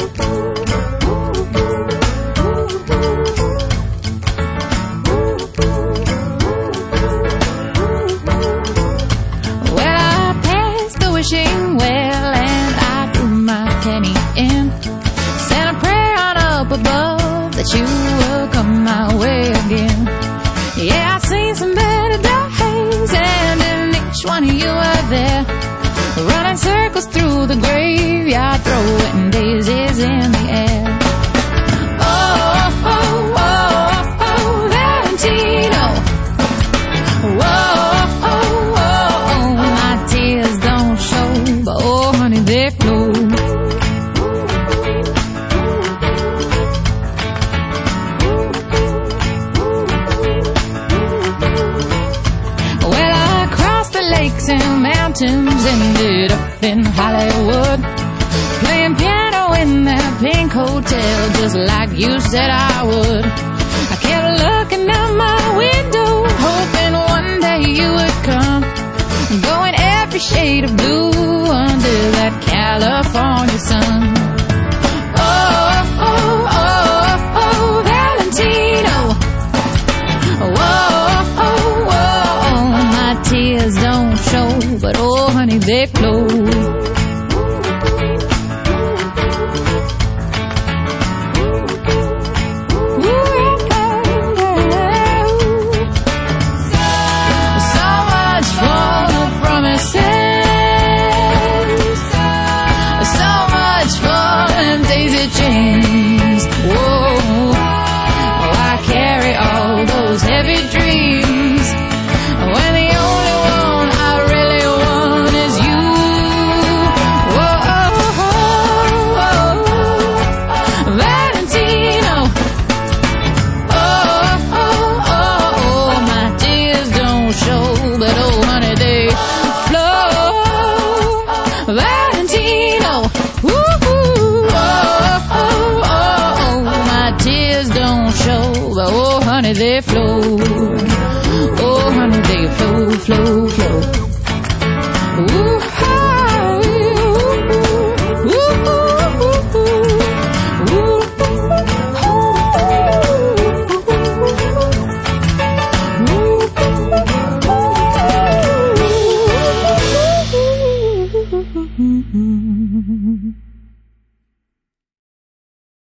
Wishing well, and I threw my penny in. Said a prayer on up above that you will come my way again. Yeah, I've seen some better days, and in each one you were there, running circles through the graveyard, throwing daisies in the air. Oh, oh, oh, oh, Valentino. Whoa, oh, oh, my tears don't show, but oh, honey, they flow. Well, I crossed the lakes and mountains, ended up in Hollywood, playing piano in that pink hotel, just like you said I would. I kept looking out my window, hoping one day you would come, going every shade of blue under that California sun. Oh, oh, oh, oh, Valentino. Whoa, oh, oh, my tears don't show, but oh, honey, they flow. Valentino, woo-hoo, oh, oh, oh, my tears don't show, but oh, honey, they flow.